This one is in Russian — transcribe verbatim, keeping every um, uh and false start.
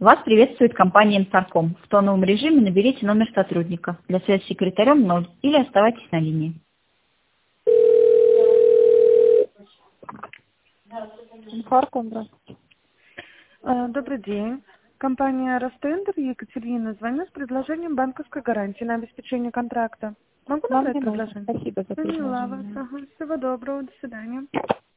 Вас приветствует компания «Инфарком». В тоновом режиме наберите номер сотрудника. Для связи с секретарем ноль или оставайтесь на линии. Инфарком, здравствуйте. А, Добрый день. Компания «Ростендер», Екатерина, звоню с предложением банковской гарантии на обеспечение контракта. Могу Нам набрать не нужно. предложение? Спасибо за Поняла вас. предложение. Ага. Всего доброго. До свидания.